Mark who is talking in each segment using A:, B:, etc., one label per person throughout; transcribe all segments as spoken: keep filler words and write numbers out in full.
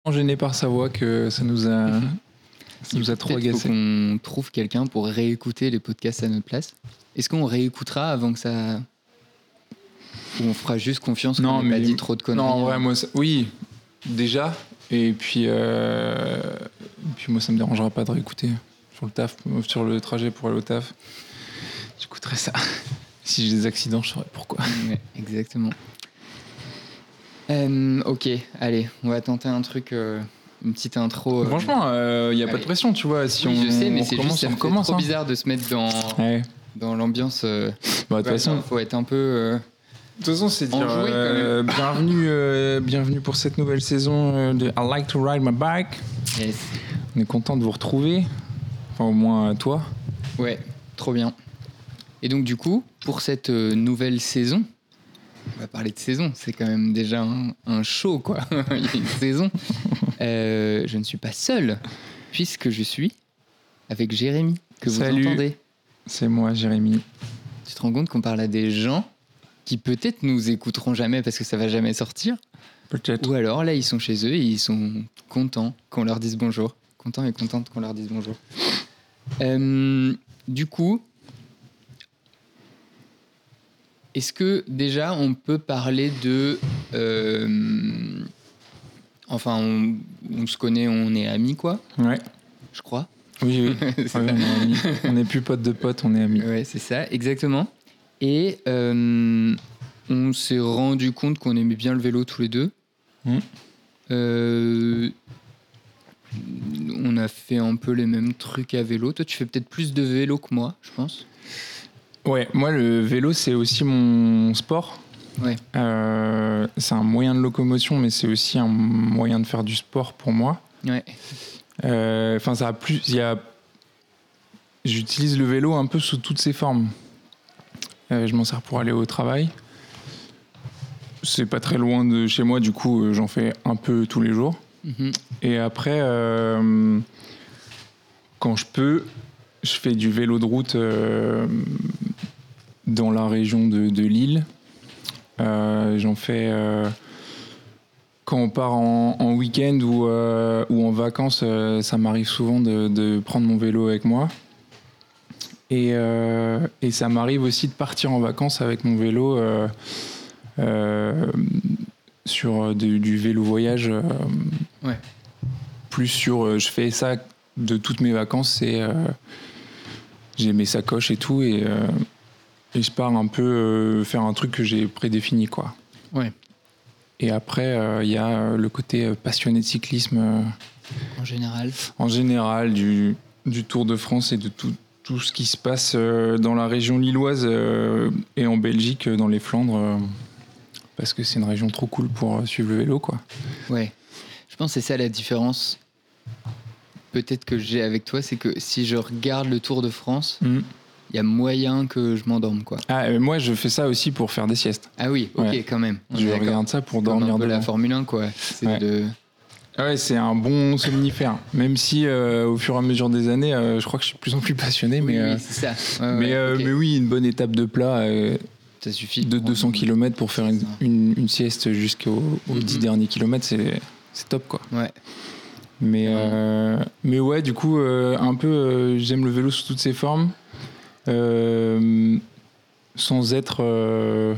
A: Gêné par sa voix que ça nous a, ça nous a trop
B: Peut-être
A: agacé.
B: faut qu'on trouve quelqu'un pour réécouter les podcasts à notre place. Est-ce qu'on réécoutera avant que ça... Ou on fera juste confiance qu'on
A: Non,
B: n'ait
A: mais
B: pas dit trop de conneries?
A: Non, en vrai, moi, ça- oui, déjà. Et puis, euh... et puis, moi, ça me dérangera pas de réécouter sur le taf, sur le trajet pour aller au taf. J'écouterai ça. Si j'ai des accidents, je saurais pourquoi.
B: Ouais, exactement. Euh, ok, allez, on va tenter un truc, euh, une petite intro. euh,
A: Franchement, il euh, n'y a pas de pression, tu vois. Si
B: oui,
A: on,
B: je sais, mais
A: on
B: c'est
A: recommence,
B: juste, ça
A: on
B: me fait
A: recommence.
B: trop
A: hein.
B: bizarre de se mettre dans,
A: Ouais.
B: dans l'ambiance. Euh,
A: Bah, de toute façon,
B: faut être un peu. Euh,
A: de toute façon, c'est dire
B: enjoué,
A: euh, bienvenue, euh, bienvenue pour cette nouvelle saison euh, de I Like to Ride My Bike.
B: yes.
A: On est content de vous retrouver. Enfin, au moins toi.
B: Ouais, trop bien. Et donc, du coup, pour cette euh, nouvelle saison, on va parler de saison, c'est quand même déjà un, un show, quoi. Il y a une saison. Euh, je ne suis pas seul, puisque je suis avec Jérémy, que vous
A: Salut.
B: entendez.
A: C'est moi, Jérémy.
B: Tu te rends compte qu'on parle à des gens qui peut-être nous écouteront jamais parce que ça va jamais sortir.
A: Peut-être.
B: Ou alors là, ils sont chez eux et ils sont contents qu'on leur dise bonjour. Contents et contentes qu'on leur dise bonjour. Euh, du coup, est-ce que déjà on peut parler de... euh, enfin, on, on se connaît, on est amis, quoi,
A: Ouais.
B: je crois.
A: Oui, oui. Ouais, on est amis. On n'est plus potes de potes, on est amis.
B: Ouais, c'est ça, exactement. Et euh, on s'est rendu compte qu'on aimait bien le vélo tous les deux.
A: Mmh.
B: Euh, on a fait un peu les mêmes trucs à vélo. Toi, tu fais peut-être plus de vélo que moi, je pense.
A: Ouais, moi, le vélo, c'est aussi mon sport.
B: Ouais.
A: Euh, c'est un moyen de locomotion, mais c'est aussi un moyen de faire du sport pour moi.
B: Ouais.
A: Euh, Enfin, ça a plus. Il y a. J'utilise le vélo un peu sous toutes ses formes. Euh, je m'en sers pour aller au travail. C'est pas très loin de chez moi, du coup, euh, j'en fais un peu tous les jours.
B: Mm-hmm.
A: Et après, euh, quand je peux, je fais du vélo de route euh, dans la région de, de Lille. Euh, j'en fais euh, quand on part en, en week-end ou, euh, ou en vacances. Euh, ça m'arrive souvent de, de prendre mon vélo avec moi. Et, euh, et ça m'arrive aussi de partir en vacances avec mon vélo euh, euh, sur de, du vélo voyage. Euh,
B: Ouais.
A: Plus sur, euh, je fais ça de toutes mes vacances. C'est, euh, j'ai mes sacoches et tout, et, euh, et je pars un peu euh, faire un truc que j'ai prédéfini, quoi.
B: Ouais.
A: Et après, il euh, y a le côté euh, passionné de cyclisme euh,
B: En général.
A: en général, du, du Tour de France et de tout, tout ce qui se passe euh, dans la région lilloise euh, et en Belgique, euh, dans les Flandres, euh, parce que c'est une région trop cool pour euh, suivre le vélo, quoi.
B: Ouais. Je pense que c'est ça la différence. Peut-être que j'ai avec toi, c'est que si je regarde le Tour de France, il
A: Mm.
B: y a moyen que je m'endorme, quoi.
A: Ah, euh, moi, je fais ça aussi pour faire des siestes.
B: Ah oui, ok,
A: Ouais.
B: quand même. On
A: Je
B: est d'accord.
A: regarde ça pour
B: Comme
A: dormir
B: un peu
A: devant.
B: la Formule un, quoi. C'est
A: Ouais.
B: de...
A: Ah ouais, c'est un bon somnifère. Même si, euh, au fur et à mesure des années, euh, je crois que je suis de plus en plus passionné.
B: Oui,
A: Mais, euh,
B: oui, c'est ça. Ouais,
A: mais,
B: ouais,
A: euh,
B: ok.
A: mais oui, une bonne étape de plat euh,
B: Ça suffit.
A: de deux cents kilomètres pour faire une,
B: Ça.
A: une, une sieste jusqu'aux aux
B: Mhm.
A: dix derniers kilomètres, c'est, c'est top, quoi.
B: Ouais.
A: Mais,
B: Ouais.
A: euh, mais ouais, du coup, euh, un peu, euh, j'aime le vélo sous toutes ses formes, euh, sans être, euh,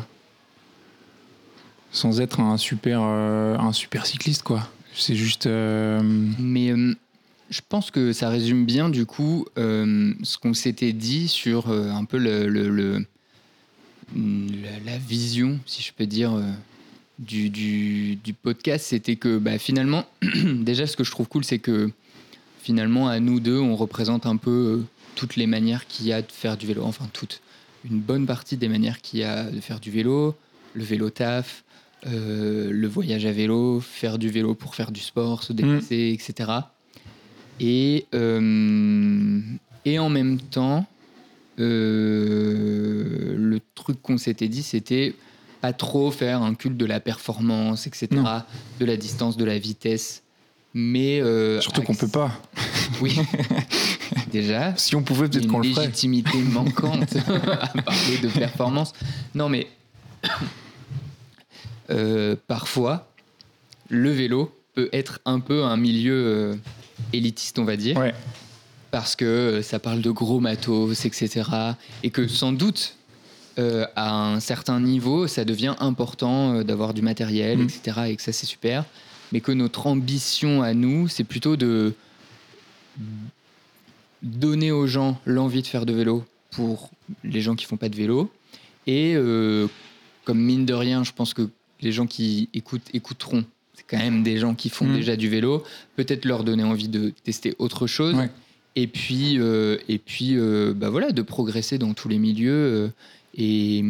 A: sans être un super, euh, un super cycliste, quoi. C'est juste. Euh,
B: Mais euh, je pense que ça résume bien, du coup, euh, ce qu'on s'était dit sur euh, un peu le, le, le- la, la vision, si je peux dire, euh, du, du, du podcast. C'était que bah, finalement, déjà, ce que je trouve cool, c'est que finalement, à nous deux, on représente un peu euh, toutes les manières qu'il y a de faire du vélo. Enfin, toutes. Une bonne partie des manières qu'il y a de faire du vélo, le vélo taf, euh, le voyage à vélo, faire du vélo pour faire du sport, se déplacer, et cetera. Et, euh, et en même temps, euh, le truc qu'on s'était dit, c'était pas trop faire un culte de la performance, et cetera,
A: Non.
B: de la distance, de la vitesse. Mais euh,
A: surtout qu'on
B: axe-
A: peut pas.
B: Oui, déjà.
A: Si on pouvait, peut-être
B: Une
A: qu'on le ferait.
B: légitimité manquante à parler de performance. Non, mais euh, parfois, le vélo, peut être un peu un milieu euh, élitiste, on va dire.
A: Ouais.
B: Parce que euh, ça parle de gros matos, et cetera. Et que sans doute, euh, à un certain niveau, ça devient important euh, d'avoir du matériel,
A: Mm.
B: et cetera. Et que ça, c'est super. Mais que notre ambition à nous, c'est plutôt de donner aux gens l'envie de faire de vélo pour les gens qui font pas de vélo. Et euh, comme mine de rien, je pense que les gens qui écoutent, écouteront. C'est quand même des gens qui font
A: Mmh.
B: déjà du vélo. Peut-être leur donner envie de tester autre chose.
A: Ouais.
B: Et puis, euh, et puis euh, bah voilà, de progresser dans tous les milieux. euh, et,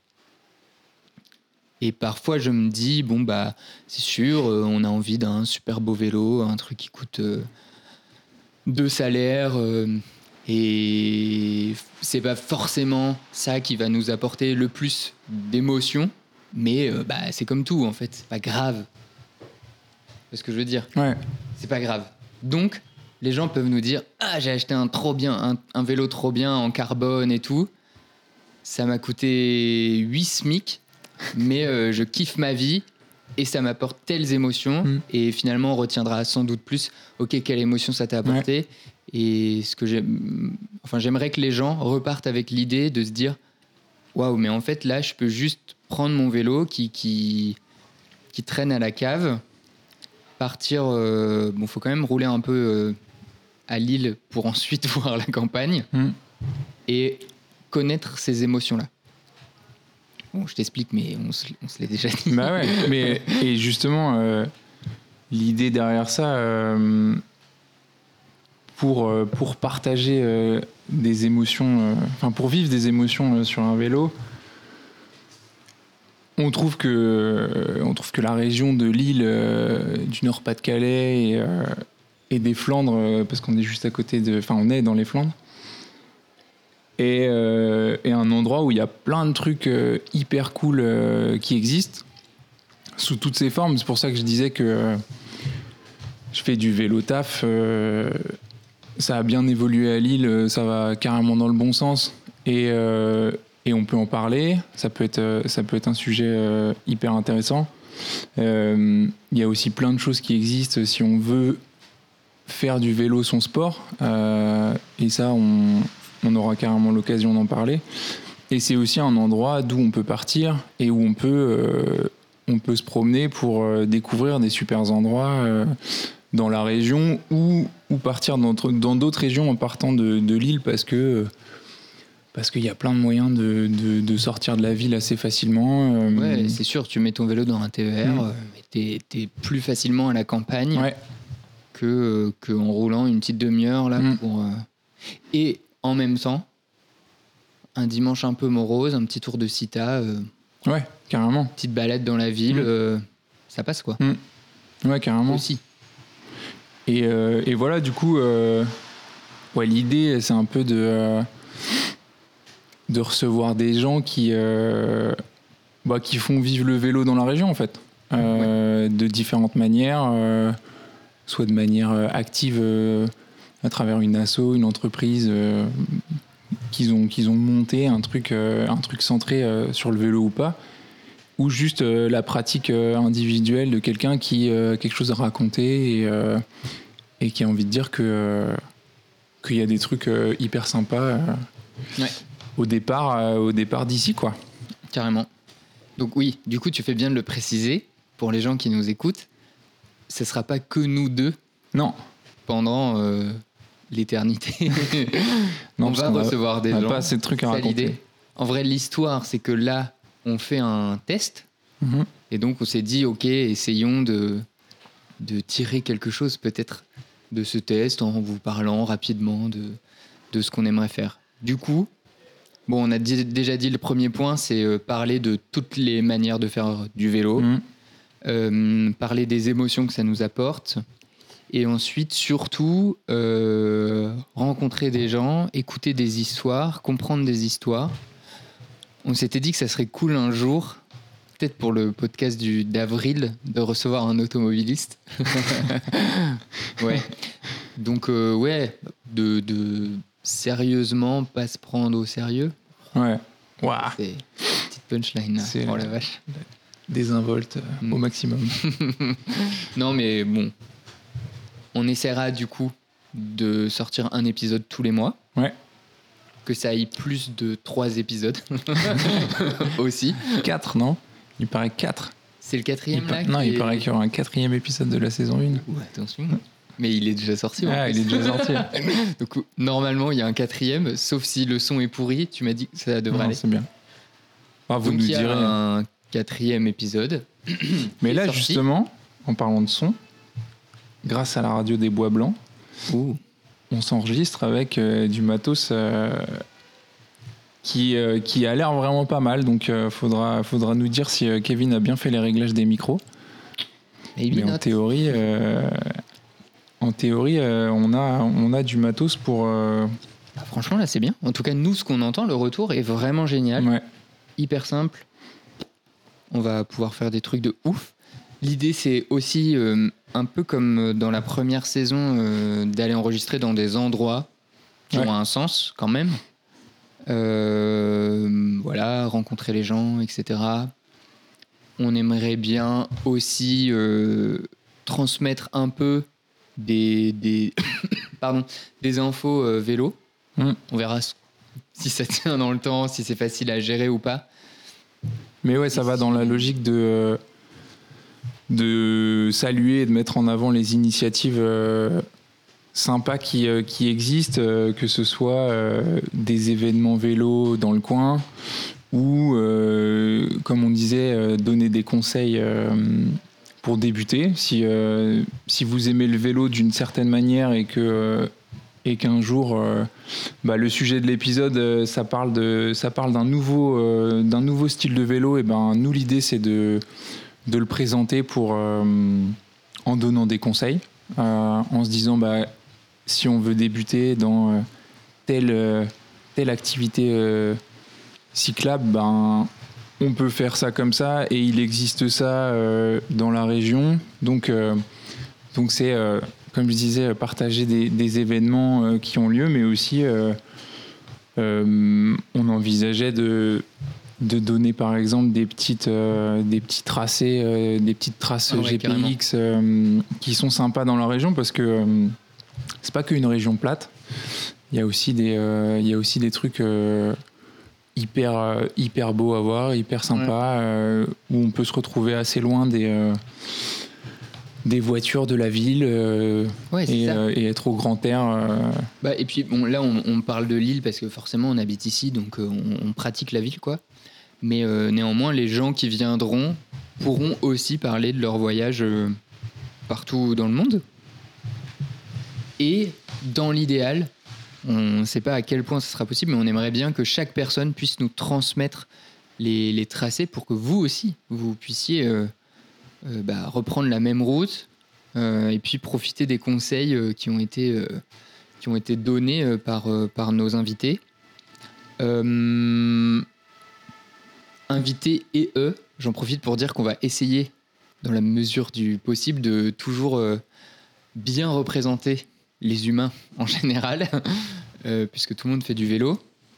B: et parfois, je me dis, bon, bah, c'est sûr, euh, on a envie d'un super beau vélo, un truc qui coûte euh, deux salaires. euh, et c'est pas forcément ça qui va nous apporter le plus d'émotion. Mais euh, bah, c'est comme tout, en fait. C'est pas grave. C'est ce que je veux dire.
A: Ouais.
B: C'est pas grave. Donc, les gens peuvent nous dire « Ah, j'ai acheté un trop bien, un, un vélo trop bien en carbone et tout. Ça m'a coûté huit SMIC, mais euh, je kiffe ma vie et ça m'apporte telles émotions.
A: Mm.
B: Et finalement, on retiendra sans doute plus « Ok, quelle émotion ça t'a apporté
A: Ouais. ?»
B: Et ce que j'aime... Enfin, j'aimerais que les gens repartent avec l'idée de se dire « Waouh, mais en fait, là, je peux juste prendre mon vélo qui, qui, qui traîne à la cave, partir... Euh, bon, faut quand même rouler un peu... Euh, à Lille pour ensuite voir la campagne
A: Mm.
B: et connaître ces émotions-là. » Bon, je t'explique, mais on se, on se l'est déjà dit.
A: Bah ouais, mais et justement, euh, l'idée derrière ça, euh, pour, euh, pour partager euh, des émotions, enfin euh, pour vivre des émotions euh, sur un vélo, on trouve que, euh, on trouve que la région de Lille, euh, du Nord-Pas-de-Calais et, euh, et des Flandres, euh, parce qu'on est juste à côté de, enfin on est dans les Flandres, et, euh, et un endroit où il y a plein de trucs euh, hyper cool euh, qui existent sous toutes ses formes. C'est pour ça que je disais que euh, je fais du vélo taf. Euh, ça a bien évolué à Lille, ça va carrément dans le bon sens. Et, euh, et on peut en parler. Ça peut être, ça peut être un sujet euh, hyper intéressant. Euh, il y a aussi plein de choses qui existent si on veut faire du vélo son sport. Euh, et ça, on, on aura carrément l'occasion d'en parler. Et c'est aussi un endroit d'où on peut partir et où on peut... Euh, on peut se promener pour euh, découvrir des super endroits euh, dans la région ou, ou partir dans, dans d'autres régions en partant de, de Lille parce que parce qu'il y a plein de moyens de, de, de sortir de la ville assez facilement. Euh,
B: Ouais, c'est sûr, tu mets ton vélo dans un T E R,
A: Mmh.
B: euh, mais t'es, t'es plus facilement à la campagne
A: ouais.
B: que, euh, que en roulant une petite demi-heure là
A: Mmh.
B: pour. Euh... Et en même temps, un dimanche un peu morose, un petit tour de Cita. Euh...
A: Ouais, carrément.
B: Petite balade dans la ville, mmh. euh, ça passe quoi.
A: Mmh. Ouais, carrément.
B: Aussi.
A: Et, euh, et voilà, du coup, euh, ouais, l'idée, c'est un peu de, euh, de recevoir des gens qui, euh, bah, qui font vivre le vélo dans la région, en fait. Euh, ouais. De différentes manières, euh, soit de manière active euh, à travers une asso, une entreprise euh, qu'ils ont, qu'ils ont monté, un truc, euh, un truc centré euh, sur le vélo ou pas. Ou juste euh, la pratique euh, individuelle de quelqu'un qui a euh, quelque chose à raconter et, euh, et qui a envie de dire que, euh, qu'il y a des trucs euh, hyper sympas euh,
B: ouais.
A: au départ, euh, au départ d'ici, quoi.
B: Carrément. Donc oui, du coup, tu fais bien de le préciser pour les gens qui nous écoutent. Ce ne sera pas que nous deux.
A: Non.
B: Pendant euh, l'éternité.
A: non,
B: on va recevoir
A: a,
B: des
A: on
B: gens.
A: Pas assez de trucs à raconter.
B: L'idée. En vrai, l'histoire, c'est que là, on fait un test
A: mmh.
B: et donc on s'est dit ok, essayons de, de tirer quelque chose peut-être de ce test en vous parlant rapidement de, de ce qu'on aimerait faire. Du coup, bon, on a dit, déjà dit le premier point, c'est euh, parler de toutes les manières de faire du vélo, mmh. euh, parler des émotions que ça nous apporte et ensuite surtout euh, rencontrer des gens, écouter des histoires, comprendre des histoires. On s'était dit que ça serait cool un jour, peut-être pour le podcast du, d'avril, de recevoir un automobiliste. ouais. Donc, euh, ouais, de, de sérieusement pas se prendre au sérieux.
A: Ouais. Waouh.
B: C'est une petite punchline, là.
A: C'est
B: oh la vache.
A: désinvolte
B: Mm.
A: au maximum.
B: Non, mais bon. On essaiera du coup de sortir un épisode tous les mois.
A: Ouais.
B: Que ça aille plus de trois épisodes aussi.
A: quatre, non? Il paraît quatre.
B: C'est le quatrième
A: Il pa-
B: là
A: Non,
B: qui
A: il
B: est-
A: paraît qu'il y aura un quatrième épisode de la saison un.
B: Ouh, attention. Mais il est déjà sorti. en
A: Ah,
B: plus.
A: il est déjà sorti.
B: Donc normalement il y a un quatrième, sauf si le son est pourri. Tu m'as dit que ça devrait
A: Non,
B: aller.
A: c'est bien. Ah, vous
B: Donc
A: nous
B: il y a
A: direz.
B: un quatrième épisode.
A: Mais
B: qui
A: là,
B: est sorti.
A: justement, en parlant de son, grâce à la radio des Bois Blancs,
B: Ouh.
A: on s'enregistre avec euh, du matos euh, qui, euh, qui a l'air vraiment pas mal. Donc, il faudra, faudra nous dire si euh, Kevin a bien fait les réglages des micros.
B: Maybe
A: Mais en
B: not.
A: théorie, euh, en théorie euh, on, a, on a du matos pour. euh,
B: Ah, franchement là c'est bien. En tout cas nous ce qu'on entend, le retour est vraiment génial.
A: ouais.
B: Hyper simple. On va pouvoir faire des trucs de ouf. L'idée, c'est aussi, euh, un peu comme dans la première saison, euh, d'aller enregistrer dans des endroits qui
A: Ouais.
B: ont un sens quand même. Euh, voilà, rencontrer les gens, et cetera. On aimerait bien aussi euh, transmettre un peu des, des, pardon, des infos euh, vélo.
A: Mm.
B: On verra si ça tient dans le temps, si c'est facile à gérer ou pas.
A: Mais ouais, ça va dans la logique de, de saluer et de mettre en avant les initiatives euh, sympas qui, euh, qui existent, euh, que ce soit euh, des événements vélo dans le coin ou, euh, comme on disait, euh, donner des conseils euh, pour débuter. Si, euh, si vous aimez le vélo d'une certaine manière et que... Euh, et qu'un jour, euh, bah, le sujet de l'épisode, euh, ça parle de, ça parle d'un nouveau, euh, d'un nouveau style de vélo. Et ben, nous, l'idée, c'est de, de le présenter pour, euh, en donnant des conseils, euh, en se disant, bah, si on veut débuter dans euh, telle, euh, telle activité euh, cyclable, ben, on peut faire ça comme ça, et il existe ça euh, dans la région. Donc, euh, donc c'est euh, comme je disais, partager des, des événements euh, qui ont lieu, mais aussi euh, euh, on envisageait de, de donner par exemple des, petites, euh, des petits tracés, euh, des petites traces
B: Ah ouais,
A: G P X euh, qui sont sympas dans la région, parce que euh, c'est pas qu'une région plate, il y a aussi des, euh, il y a aussi des trucs euh, hyper, euh, hyper beaux à voir, hyper sympas, ouais. euh, où on peut se retrouver assez loin des... Euh, des voitures de la ville euh,
B: ouais,
A: et, euh, et être au grand air. Euh...
B: Bah, et puis bon, là on, on parle de l'île parce que forcément on habite ici, donc euh, on, on pratique la ville, quoi. Mais euh, néanmoins, les gens qui viendront pourront aussi parler de leur voyage euh, partout dans le monde. Et dans l'idéal, on ne sait pas à quel point ce sera possible, mais on aimerait bien que chaque personne puisse nous transmettre les, les tracés pour que vous aussi, vous puissiez... Euh, Euh, bah, reprendre la même route euh, et puis profiter des conseils euh, qui ont été, euh, qui ont été donnés euh, par, euh, par nos invités. Euh, invités et eux, j'en profite pour dire qu'on va essayer, dans la mesure du possible, de toujours euh, bien représenter les humains en général, euh, puisque tout le monde fait du vélo.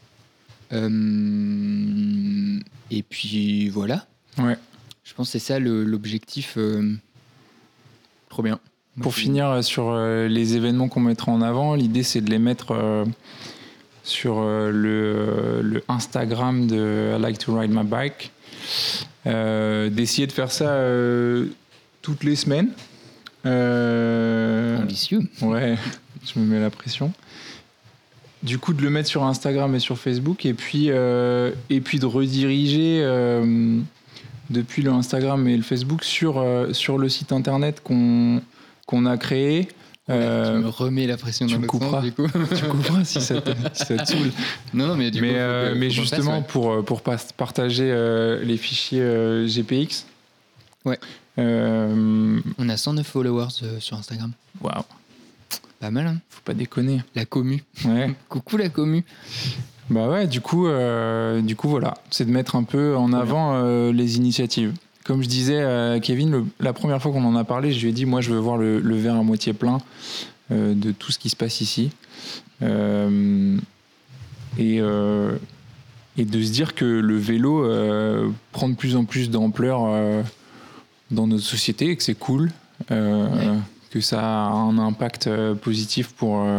B: Euh, et puis voilà.
A: Ouais.
B: Je pense que c'est ça le, l'objectif. Euh... Trop bien. Moi,
A: Pour
B: je...
A: finir sur euh, les événements qu'on mettra en avant, l'idée c'est de les mettre euh, sur euh, le, le Instagram de I Like to Ride My Bike. Euh, d'essayer de faire ça euh, toutes les semaines. Euh...
B: Ambitieux.
A: Ouais, je me mets la pression. Du coup, de le mettre sur Instagram et sur Facebook, et puis, euh, et puis de rediriger... Euh, depuis le Instagram et le Facebook sur, euh, sur le site internet qu'on, qu'on a créé.
B: Ouais, euh, tu me remets la pression dans le sens, du coup.
A: Tu couperas si ça te, si ça te saoule.
B: Non, non, mais du
A: mais,
B: coup, faut
A: euh,
B: que,
A: mais
B: faut
A: justement,
B: fasse,
A: ouais. pour, pour partager euh, les fichiers euh, G P X.
B: Ouais.
A: Euh,
B: On a cent neuf followers euh, sur Instagram.
A: Waouh.
B: Pas mal, hein.
A: Faut pas déconner.
B: La commu.
A: Ouais.
B: Coucou la commu.
A: Bah ouais, du coup, euh, du coup voilà, c'est de mettre un peu en avant euh, les initiatives. Comme je disais à Kevin, le, la première fois qu'on en a parlé, je lui ai dit, moi je veux voir le, le verre à moitié plein euh, de tout ce qui se passe ici. Euh, et, euh, et de se dire que le vélo euh, prend de plus en plus d'ampleur euh, dans notre société et que c'est cool, euh, ouais. que ça a un impact euh, positif pour, euh,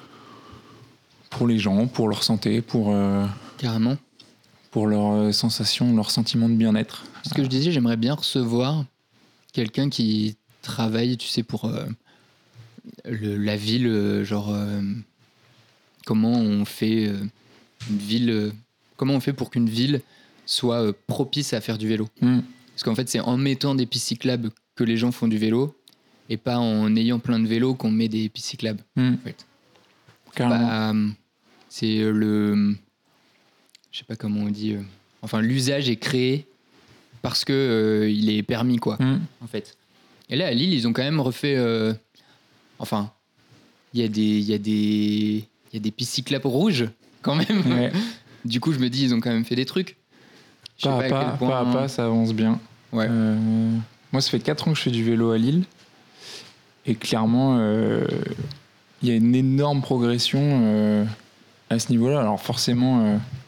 A: pour les gens, pour leur santé, pour, euh,
B: carrément.
A: pour leur euh, sensation, leur sentiment de bien-être.
B: Ce que je disais, j'aimerais bien recevoir quelqu'un qui travaille, tu sais, pour euh, le, la ville, euh, genre euh, comment on fait euh, une ville, euh, comment on fait pour qu'une ville soit euh, propice à faire du vélo.
A: Mm.
B: Parce qu'en fait, c'est en mettant des pistes cyclables que les gens font du vélo, et pas en ayant plein de vélos qu'on met des pistes cyclables.
A: Mm.
B: En fait.
A: Carrément.
B: Bah, c'est le, je sais pas comment on dit. Euh, enfin, l'usage est créé parce que euh, il est permis, quoi.
A: Mm.
B: En fait. Et là, à Lille, ils ont quand même refait. Euh, enfin, il y a des, il y a des, il y a des pistes cyclables rouges quand même.
A: Ouais.
B: Du coup, je me dis, ils ont quand même fait des trucs. Je
A: Pas
B: sais
A: à
B: pas, à
A: pas,
B: quel point...
A: pas à pas, ça avance bien.
B: Ouais.
A: Euh, moi, ça fait quatre ans que je fais du vélo à Lille. Et clairement, il euh, y a une énorme progression euh, à ce niveau-là. Alors forcément,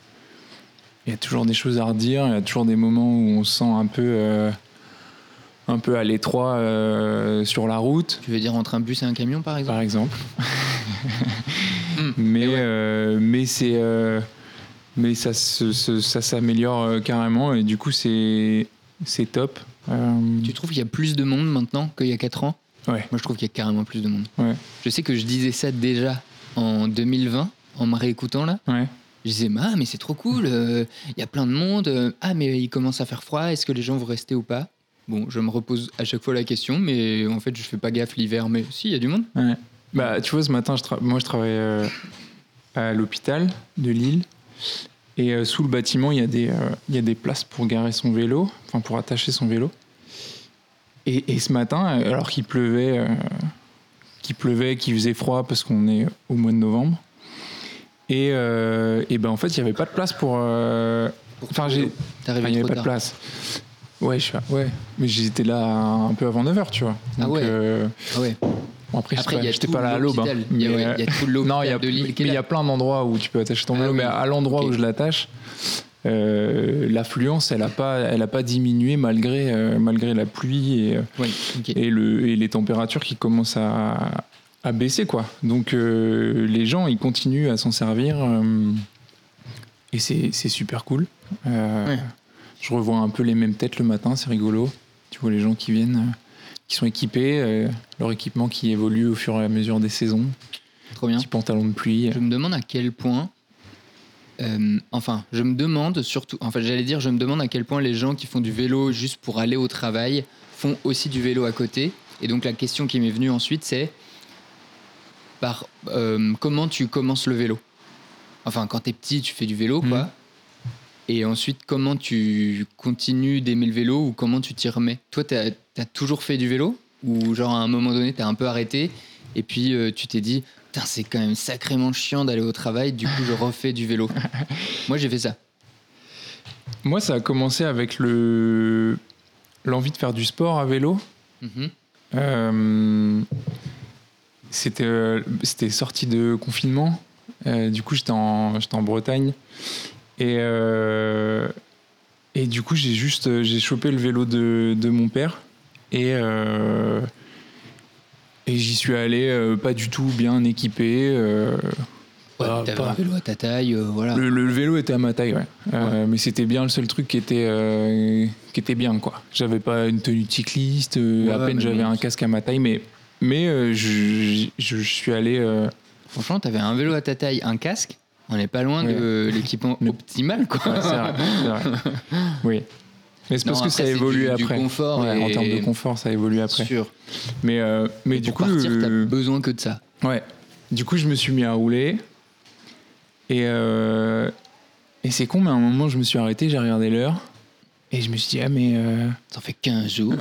A: il euh, y a toujours des choses à redire. Il y a toujours des moments où on se sent un peu, euh, un peu à l'étroit euh, sur la route.
B: Tu veux dire entre un bus et un camion, par exemple ?
A: Par exemple.
B: mmh.
A: mais,
B: ouais.
A: euh, mais c'est... Euh, mais ça, se, se, ça s'améliore euh, carrément et du coup c'est, c'est top. Euh...
B: Tu trouves qu'il y a plus de monde maintenant qu'il y a quatre ans ?
A: Ouais.
B: Moi je trouve qu'il y a carrément plus de monde.
A: Ouais.
B: Je sais que je disais ça déjà en deux mille vingt en me réécoutant là.
A: Ouais.
B: Je disais ah mais c'est trop cool, il euh, y a plein de monde, euh, ah mais il commence à faire froid, est-ce que les gens vont rester ou pas ? Bon, je me repose à chaque fois la question, mais en fait je fais pas gaffe l'hiver, mais si, il y a du monde.
A: Ouais. Bah tu vois, ce matin je tra... moi je travaille euh, à l'hôpital de Lille. Et euh, sous le bâtiment, il y a des, euh, il y a des places pour garer son vélo, enfin pour attacher son vélo. Et, et ce matin, alors qu'il pleuvait, euh, qu'il pleuvait, qu'il faisait froid parce qu'on est au mois de novembre, et, euh, et ben en fait, il n'y avait pas de place pour. Euh,
B: enfin, j'ai. T'es arrivé
A: enfin, il n'y avait
B: trop
A: pas
B: tard.
A: de place. Ouais, je suis, ouais, mais j'étais là un peu avant neuf heures, tu vois. Donc,
B: ah ouais.
A: Euh,
B: ah ouais.
A: Bon, après,
B: après il y a
A: j'étais
B: tout
A: pas là à l'aube. Hein,
B: il y a, ouais, y a tout l'hôpital
A: non, y a,
B: de Lille.
A: Mais il y a plein d'endroits où tu peux attacher ton vélo, ah, oui. mais à l'endroit okay. où je l'attache, euh, l'affluence, elle n'a pas, elle a pas diminué malgré, euh, malgré la pluie et,
B: oui, okay.
A: et, le, et les températures qui commencent à, à baisser, quoi. Donc, euh, les gens, ils continuent à s'en servir euh, et c'est, c'est super cool. Euh, ouais. Je revois un peu les mêmes têtes le matin, c'est rigolo. Tu vois les gens qui viennent... qui sont équipés, euh, leur équipement qui évolue au fur et à mesure des saisons.
B: Trop bien.
A: Petit pantalon de pluie.
B: Je me demande à quel point, euh, enfin, je me demande surtout, enfin, j'allais dire, je me demande à quel point les gens qui font du vélo juste pour aller au travail font aussi du vélo à côté. Et donc la question qui m'est venue ensuite, c'est par euh, comment tu commences le vélo. Enfin, quand t'es petit, tu fais du vélo, quoi. Mmh. Et ensuite, comment tu continues d'aimer le vélo ou comment tu t'y remets ? Toi, t'as, t'as toujours fait du vélo ? Ou genre à un moment donné, t'as un peu arrêté et puis euh, tu t'es dit « Putain, c'est quand même sacrément chiant d'aller au travail, du coup, je refais du vélo. » Moi, j'ai fait ça.
A: Moi, ça a commencé avec le... l'envie de faire du sport à vélo.
B: Mm-hmm.
A: Euh... C'était, euh, c'était sorti de confinement. Euh, du coup, j'étais en, j'étais en Bretagne. Et, euh, et du coup, j'ai juste j'ai chopé le vélo de, de mon père et, euh, et j'y suis allé euh, pas du tout bien équipé. Euh,
B: ouais,
A: pas,
B: t'avais
A: pas...
B: un vélo à ta taille, euh, voilà.
A: Le, le vélo était à ma taille, ouais. Euh, ouais. Mais c'était bien le seul truc qui était, euh, qui était bien, quoi. J'avais pas une tenue de cycliste, euh, ouais, à peine j'avais un casque à ma taille, mais, mais euh, je, je, je suis allé... Euh...
B: Franchement, t'avais un vélo à ta taille, un casque. On n'est pas loin ouais. de l'équipement le... optimal, quoi.
A: Ouais, c'est vrai, c'est vrai. Oui. Mais c'est non, parce que ça évolue
B: du,
A: après.
B: Du confort
A: ouais,
B: et...
A: En termes de confort, ça évolue après.
B: Sûr.
A: Mais, euh, mais
B: et
A: du
B: pour
A: coup.
B: partir,
A: euh...
B: t'as besoin que de ça.
A: Ouais. Du coup, je me suis mis à rouler. Et, euh... et c'est con, mais à un moment, je me suis arrêté, j'ai regardé l'heure. Et je me suis dit, ah, mais. Euh...
B: Ça fait quinze jours.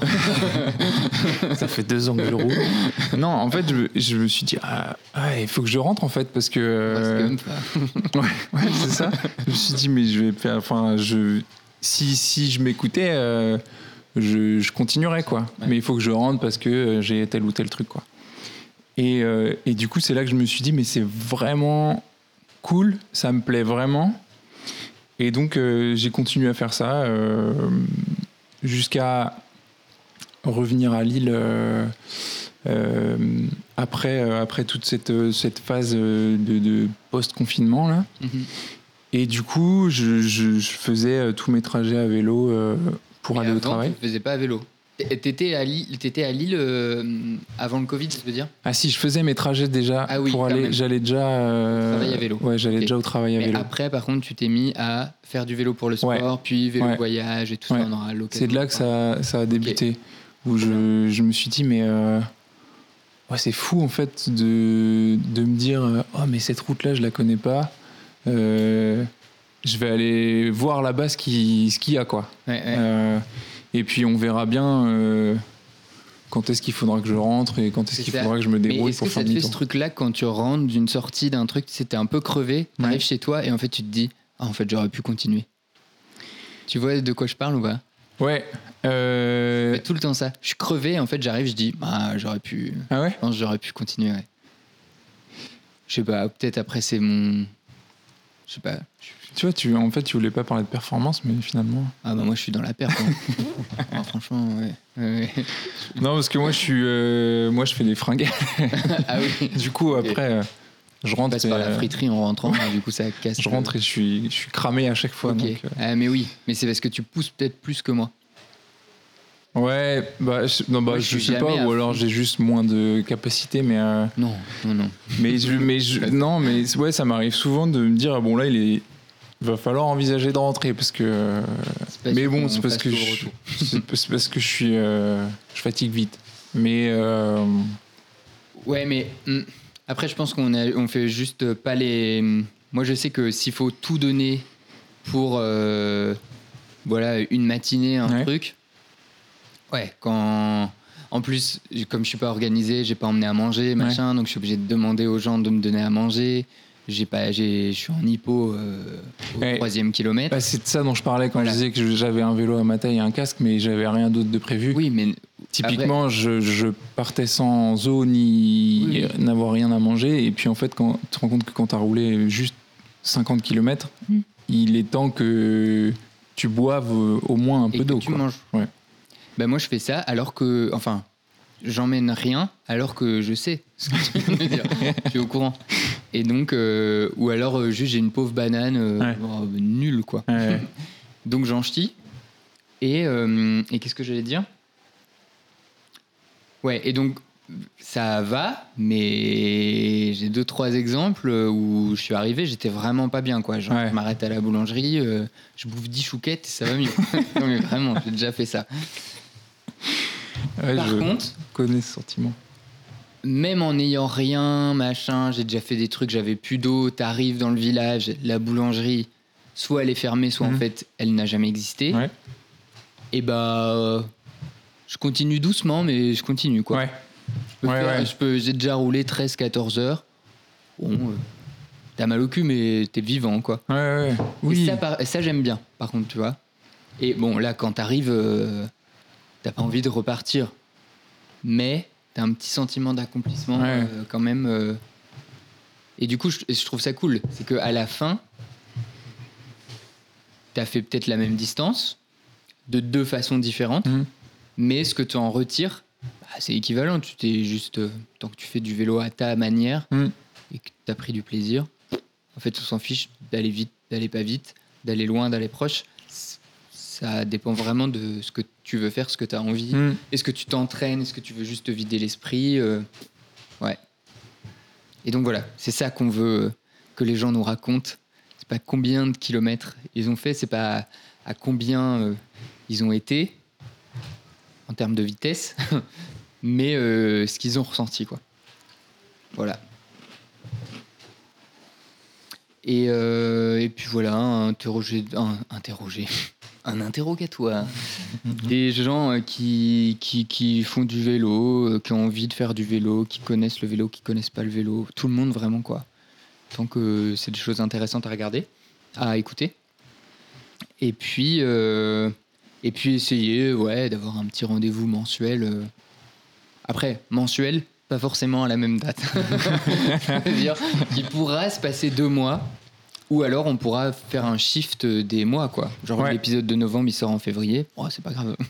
A: Ça fait deux ans que je roule. Non, en fait, je, je me suis dit, ah, ah, il faut que je rentre, en fait, parce que. Euh... ouais, ouais, c'est ça. Je me suis dit, mais je vais faire. Enfin, je. Si, si je m'écoutais, euh, je, je continuerais, quoi. Ouais. Mais il faut que je rentre parce que j'ai tel ou tel truc, quoi. Et, euh, et du coup, c'est là que je me suis dit, mais c'est vraiment cool, ça me plaît vraiment. Et donc, euh, j'ai continué à faire ça euh, jusqu'à revenir à Lille euh, euh, après, euh, après toute cette, cette phase de, de post-confinement, là.
B: Mm-hmm.
A: Et du coup, je, je, je faisais tous mes trajets à vélo euh, pour
B: Mais
A: aller
B: avant,
A: au travail.
B: Tu ne faisais pas à vélo. T'étais à Lille, t'étais à Lille euh, avant le Covid, ça veut dire?
A: Ah si, je faisais mes trajets déjà
B: ah oui,
A: pour aller.
B: même.
A: J'allais déjà. Euh,
B: travailler à vélo.
A: Ouais, j'allais okay. déjà au travail à
B: Mais
A: vélo.
B: après, par contre, tu t'es mis à faire du vélo pour le sport, ouais. puis vélo
A: ouais.
B: voyage et tout
A: ouais.
B: ça. On aura l'occasion.
A: C'est de là que ça, ça a débuté. Okay. Où je, je me suis dit, mais euh, ouais, c'est fou en fait de, de me dire, oh mais cette route-là, je la connais pas. Euh, je vais aller voir là-bas ce qu'il, ce qu'il y a, quoi.
B: Ouais, ouais.
A: Euh, et puis on verra bien. Euh, quand est-ce qu'il faudra que je rentre et quand est-ce
B: c'est
A: qu'il
B: ça.
A: faudra que je me débrouille pour faire demi-tour.
B: Est-ce que ça te fait ce truc-là quand tu rentres d'une sortie d'un truc, c'était un peu crevé, t'arrives ouais. chez toi et en fait tu te dis ah, en fait j'aurais pu continuer. Tu vois de quoi je parle ou pas?
A: Ouais. Euh...
B: tout le temps ça. Je suis crevé, en fait j'arrive, je dis ah j'aurais pu.
A: Ah ouais?
B: Je pense j'aurais pu continuer. Ouais. Je sais pas, peut-être après c'est mon. Je sais pas.
A: Tu vois, tu, en fait, tu voulais pas parler de performance, mais finalement.
B: Ah bah moi je suis dans la perte. Hein. ah, franchement, ouais. ouais.
A: Non, parce que moi je suis, euh, moi je fais des fringues.
B: ah oui.
A: Du coup après, okay. euh, je rentre.
B: On passe par la friterie en rentrant, hein, du coup ça casse.
A: Je rentre et je suis, je suis cramé à chaque fois.
B: Okay.
A: Donc, euh...
B: ah, mais oui, mais c'est parce que tu pousses peut-être plus que moi.
A: Ouais, bah, je, non, bah,
B: moi,
A: je, je sais pas, ou alors j'ai juste moins de capacité, mais. Euh,
B: non, non, non.
A: Mais je, mais je, non, mais ouais, ça m'arrive souvent de me dire bon là il est. Il va falloir envisager de rentrer parce que. Mais bon, c'est parce que, je, c'est parce que je suis. Euh, je fatigue vite. Mais. Euh...
B: Ouais, mais. Hum, après, je pense qu'on a, on fait juste pas les. Moi, je sais que s'il faut tout donner pour. Euh, voilà, une matinée, un ouais. truc. Ouais, quand. En plus, comme je suis pas organisé, j'ai pas emmené à manger, machin, ouais. donc je suis obligé de demander aux gens de me donner à manger. J'ai pas, j'ai, je suis en hypo euh, au ouais. troisième kilomètre.
A: Bah, c'est de ça dont je parlais quand voilà. je disais que j'avais un vélo à ma taille et un casque, mais j'avais rien d'autre de prévu.
B: Oui, mais
A: typiquement, après... je, je partais sans eau ni oui, oui. n'avoir rien à manger. Et puis en fait, quand tu te rends compte que quand tu as roulé juste cinquante kilomètres, mm. il est temps que tu boives au moins un
B: et
A: peu d'eau.
B: Tu
A: quoi.
B: manges.
A: Ouais.
B: Bah moi, je fais ça alors que, enfin, j'emmène rien alors que je sais ce que tu viens de dire. Je suis au courant. Et donc, euh, ou alors euh, juste j'ai une pauvre banane euh,
A: ouais.
B: oh, nulle quoi.
A: Ouais, ouais.
B: Donc j'en ch'tis. Et, euh, et qu'est-ce que j'allais dire? Ouais, et donc ça va, mais j'ai deux trois exemples où je suis arrivé, j'étais vraiment pas bien quoi. Genre, ouais. je m'arrête à la boulangerie, euh, je bouffe dix chouquettes, ça va mieux. Non mais vraiment, j'ai déjà fait ça.
A: Ouais,
B: Par
A: je
B: contre,
A: connais ce sentiment.
B: Même en n'ayant rien, machin, j'ai déjà fait des trucs, j'avais plus d'eau, t'arrives dans le village, la boulangerie, soit elle est fermée, soit mmh. en fait elle n'a jamais existé.
A: Ouais.
B: Et bah, euh, je continue doucement, mais je continue quoi.
A: Ouais.
B: Je peux
A: ouais,
B: faire,
A: ouais.
B: je peux, j'ai déjà roulé treize quatorze heures. Bon, euh, t'as mal au cul, mais t'es vivant quoi.
A: Ouais, ouais. Oui.
B: Et ça, par, ça j'aime bien, par contre, tu vois. Et bon, là, quand t'arrives, euh, t'as pas envie de repartir. Mais t'as un petit sentiment d'accomplissement
A: ouais.
B: euh, quand même. Euh... Et du coup, je, je trouve ça cool. C'est qu'à la fin, t'as fait peut-être la même distance, de deux façons différentes, mmh. mais ce que tu en retires, bah, c'est équivalent. Tu t'es juste, euh, tant que tu fais du vélo à ta manière mmh. et que t'as pris du plaisir, en fait, on s'en fiche d'aller vite, d'aller pas vite, d'aller loin, d'aller proche. Ça dépend vraiment de ce que tu veux faire, ce que tu as envie. Mmh. Est-ce que tu t'entraînes? Est-ce que tu veux juste te vider l'esprit? euh, Ouais. Et donc voilà, c'est ça qu'on veut que les gens nous racontent. C'est pas combien de kilomètres ils ont fait, c'est pas à combien euh, ils ont été en termes de vitesse, mais euh, ce qu'ils ont ressenti, quoi. Voilà. Et, euh, et puis voilà, interroger... Un, interroger... un interrogatoire. Des gens qui, qui, qui font du vélo, qui ont envie de faire du vélo, qui connaissent le vélo, qui connaissent pas le vélo. Tout le monde, vraiment, quoi. Tant que c'est des choses intéressantes à regarder, à écouter. Et puis, euh, et puis essayer ouais, d'avoir un petit rendez-vous mensuel. Euh. Après, mensuel, pas forcément à la même date. C'est-à-dire qu'il pourra se passer deux mois Ou alors on pourra faire un shift des mois, quoi. Genre
A: Ouais.
B: l'épisode de novembre, il sort en février. Oh, c'est pas grave.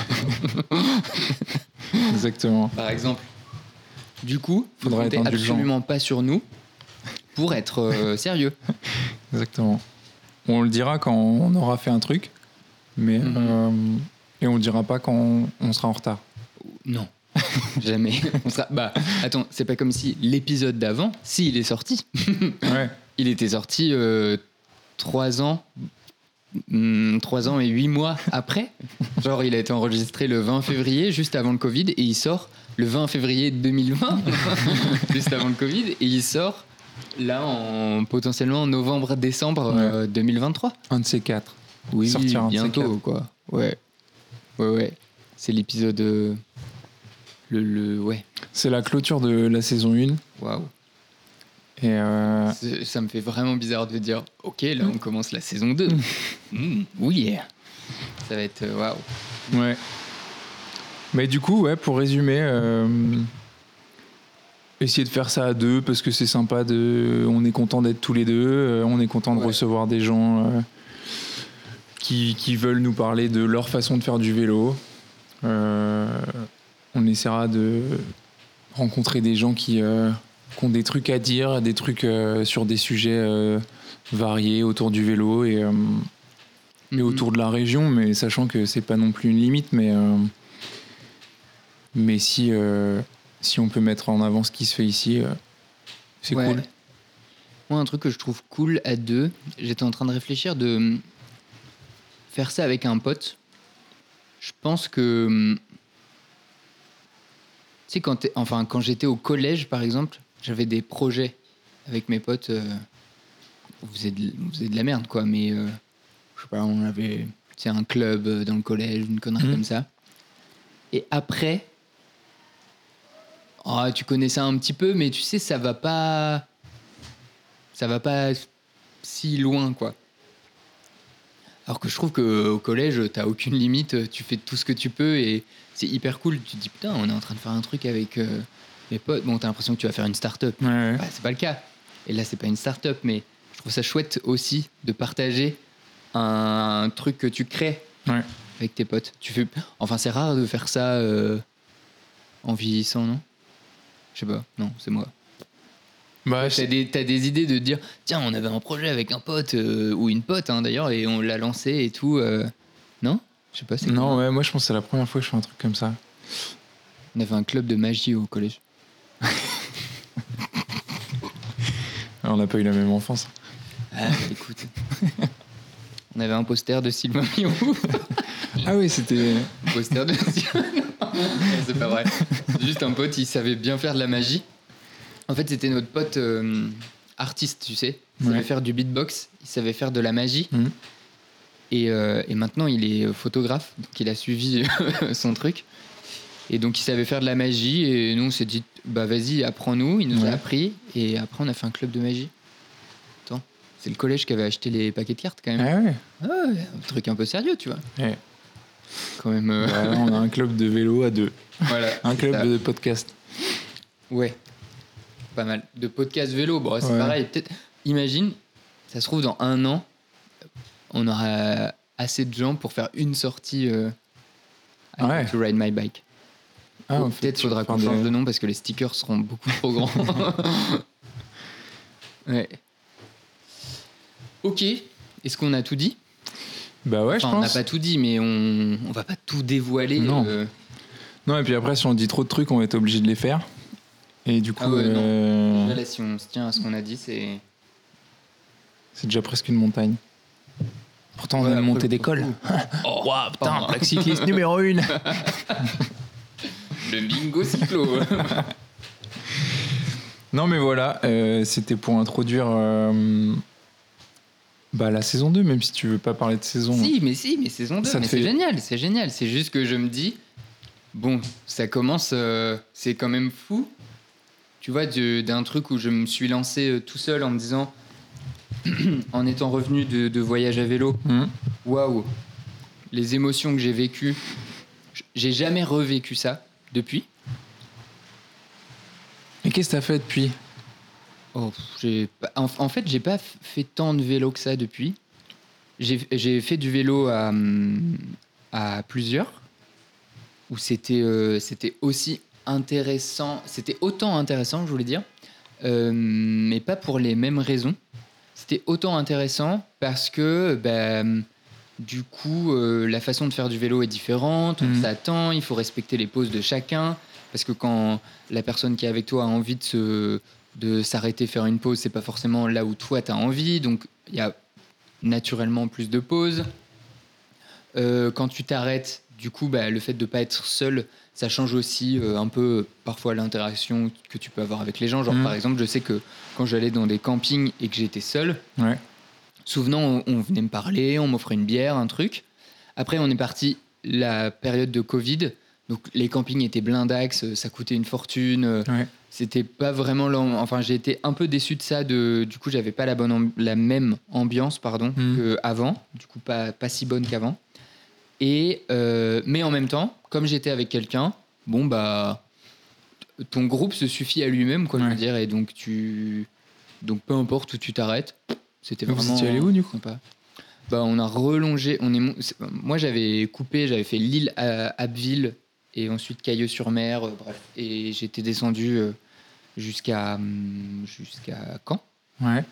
A: Exactement.
B: Par exemple. Du coup, faut
A: Faudra
B: compter
A: être indulgent.
B: absolument pas sur nous pour être euh, sérieux.
A: Exactement. On le dira quand on aura fait un truc, mais
B: Mhm.
A: euh, et on le dira pas quand on, on sera en retard.
B: Non, jamais. On sera... Bah, attends, c'est pas comme si l'épisode d'avant, s'il est sorti,
A: Ouais.
B: il était sorti euh, trois ans, hum, trois ans et huit mois après. Genre, il a été enregistré le vingt février, juste avant le Covid, et il sort le vingt février deux mille vingt, juste avant le Covid, et il sort là en potentiellement novembre-décembre euh, deux mille vingt-trois.
A: Un de ces quatre.
B: Oui,
A: Sortir un de ces
B: bientôt,
A: quatre.
B: quoi. Ouais, ouais, ouais. C'est l'épisode. euh, Le, le. Ouais.
A: C'est la clôture de la saison un.
B: Waouh.
A: Et euh,
B: C'est- Ça me fait vraiment bizarre de dire ok, là on commence la saison deux. Mm, oui, ça va être euh, waouh.
A: ouais. Mais du coup, ouais, pour résumer, euh, essayer de faire ça à deux parce que c'est sympa. De, on est content d'être tous les deux. euh, on est content de
B: Ouais.
A: recevoir des gens euh, qui, qui veulent nous parler de leur façon de faire du vélo. Euh, on essaiera de rencontrer des gens qui, euh, qui ont des trucs à dire, des trucs euh, sur des sujets euh, variés autour du vélo et, euh, et
B: Mhm.
A: autour de la région, mais sachant que c'est pas non plus une limite, mais, euh, mais si, euh, si on peut mettre en avant ce qui se fait ici, euh, c'est
B: Ouais.
A: cool.
B: Moi, un truc que je trouve cool à deux, j'étais en train de réfléchir de hum, faire ça avec un pote. Je pense que. hum, Tu sais, quand, t'es- enfin, quand j'étais au collège, par exemple, j'avais des projets avec mes potes. euh, on, faisait de, on faisait de la merde, quoi, mais. euh, je sais pas, on avait tu sais, un club euh, dans le collège, une connerie
A: Mhm.
B: comme ça. Et après. Ah, tu connais ça un petit peu, mais tu sais, ça va pas. Ça va pas si loin, quoi. Alors que je trouve qu'au collège, t'as aucune limite, tu fais tout ce que tu peux et c'est hyper cool. Tu te dis, putain, on est en train de faire un truc avec euh, mes potes. Bon, t'as l'impression que tu vas faire une start-up.
A: Ouais, ouais.
B: Bah, c'est pas le cas. Et là, c'est pas une start-up, mais je trouve ça chouette aussi de partager un, truc que tu crées
A: Ouais.
B: avec tes potes. Tu fais... Enfin, c'est rare de faire ça euh, en vieillissant, non? Je sais pas, non, c'est moi.
A: Bah,
B: T'as
A: c'est-
B: des, t'as des idées de dire, tiens, on avait un projet avec un pote, euh, ou une pote hein, d'ailleurs, et on l'a lancé et tout. euh, Non? Je sais pas, c'est
A: non,
B: comment
A: ouais, moi je pense que c'est la première fois que je fais un truc comme ça.
B: On avait un club de magie au collège.
A: Alors, on n'a pas eu la même enfance.
B: Ah, écoute. On avait un poster de Sylvain Miron.
A: Ah oui, c'était.
B: Un poster de Non, c'est pas vrai. C'est juste un pote, il savait bien faire de la magie. En fait, c'était notre pote euh, artiste, tu sais. Il savait
A: Ouais.
B: faire du beatbox, il savait faire de la magie.
A: Mhm.
B: Et, euh, et maintenant, il est photographe, donc il a suivi son truc. Et donc, il savait faire de la magie. Et nous, on s'est dit, bah vas-y, apprends-nous. Il nous
A: Ouais.
B: a appris. Et après, on a fait un club de magie. Attends, c'est le collège qui avait acheté les paquets de cartes, quand même.
A: Ah ouais.
B: Ah ouais, un truc un peu sérieux, tu vois.
A: Ouais.
B: Quand même. euh,
A: Bah, on a un club de vélo à deux.
B: voilà.
A: Un
B: c'est
A: club
B: ça.
A: de podcast.
B: Ouais. Pas mal. De podcast vélo, bon, c'est
A: Ouais.
B: pareil. Peut-être. Imagine, ça se trouve, dans un an, on aura assez de gens pour faire une sortie euh, I
A: Ouais.
B: Want to Ride My Bike.
A: Ah,
B: Ou
A: en fait,
B: peut-être
A: tu
B: faudra
A: vas
B: qu'on
A: faire
B: change
A: des-
B: de nom parce que les stickers seront beaucoup trop grands. Ouais. Ok. Est-ce qu'on a tout dit?
A: Bah ouais, je
B: Enfin, on n'a
A: pense.
B: pas tout dit, mais on, on va pas tout dévoiler.
A: Non.
B: euh.
A: Non, et puis après, si on dit trop de trucs, on va être obligé de les faire. Et du coup,
B: Ah ouais, non.
A: euh,
B: Déjà, là, si on se tient à ce qu'on a dit, c'est.
A: c'est déjà presque une montagne. Pourtant, on
B: Ouais,
A: a une
B: après,
A: montée
B: le-
A: d'école.
B: Oh,
A: Waouh, putain,
B: oh.
A: plaque cycliste numéro une.
B: Le bingo cyclo.
A: Non, mais voilà, euh, c'était pour introduire euh, bah, la saison deux, même si tu veux pas parler de saison.
B: Si, mais si, mais saison deux,
A: Ça te
B: mais c'est
A: fait-
B: génial, c'est génial. C'est juste que je me dis, bon, ça commence, euh, c'est quand même fou. Tu vois, de- d'un truc où je me suis lancé euh, tout seul en me disant, en étant revenu de, de voyage à vélo,
A: Hum.
B: waouh, les émotions que j'ai vécues, j- j'ai jamais revécu ça depuis.
A: Et qu'est-ce que t'as fait depuis?
B: Oh, pff, j'ai pas- en, en fait, j'ai pas f- fait tant de vélo que ça depuis. J'ai, j'ai fait du vélo à, hum, à plusieurs, où c'était, euh, c'était aussi intéressant, c'était autant intéressant, je voulais dire, euh, mais pas pour les mêmes raisons. C'était autant intéressant parce que, ben, du coup, euh, la façon de faire du vélo est différente, on
A: Mhm.
B: s'attend, il faut respecter les pauses de chacun, parce que quand la personne qui est avec toi a envie de, se, de s'arrêter, faire une pause, c'est pas forcément là où toi tu as envie, donc il y a naturellement plus de pauses. Euh, quand tu t'arrêtes, du coup, bah, le fait de ne pas être seul, ça change aussi euh, un peu euh, parfois l'interaction que tu peux avoir avec les gens. Genre,
A: Mhm.
B: par exemple, je sais que quand j'allais dans des campings et que j'étais seul,
A: Ouais.
B: souvent on, on venait me parler, on m'offrait une bière, un truc. Après, on est parti la période de Covid, donc les campings étaient blindax, ça coûtait une fortune. euh,
A: Ouais.
B: C'était pas vraiment. l'am- Enfin, j'ai été un peu déçu de ça. De, du coup, j'avais pas la, bonne amb- la même ambiance pardon,
A: Mhm.
B: qu'avant. Du coup, pas, pas si bonne qu'avant. Et, euh, mais en même temps, comme j'étais avec quelqu'un, bon, bah, ton groupe se suffit à lui-même, quoi, je
A: Ouais.
B: veux dire. Et donc, tu. Donc, peu importe où tu t'arrêtes, c'était
A: Vous
B: vraiment
A: étiez allé où, du coup ?
B: sympa. Bah, on a relongé. On est, mon- c'est- moi, j'avais coupé, j'avais fait Lille à Abbeville et ensuite Cailleux-sur-Mer, euh, bref. Et j'étais descendu euh, jusqu'à hum, jusqu'à Caen.
A: Ouais.